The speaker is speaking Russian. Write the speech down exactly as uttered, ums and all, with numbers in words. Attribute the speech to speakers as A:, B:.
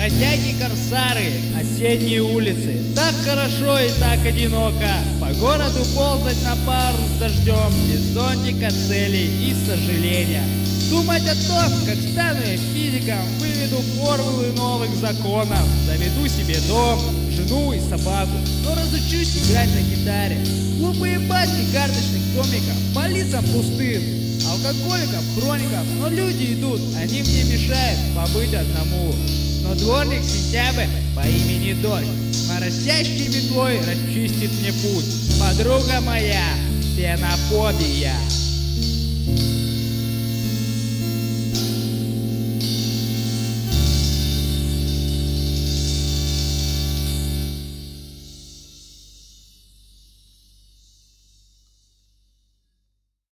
A: Бродяги-корсары, осенние улицы. Так хорошо и так одиноко. По городу ползать на пару с дождем, без зонтика, целей и сожаления. Думать о том, как стану я физиком, выведу формулы новых законов, заведу себе дом, жену и собаку, но разучусь играть на гитаре. Глупые басни карточных домиков по лицам пустым, алкоголиков, хроников, но люди идут, они мне мешают побыть одному. Но дворник сентябрь по имени Дождь моросящей метлой расчистит мне путь. Подруга моя, ксенофобия.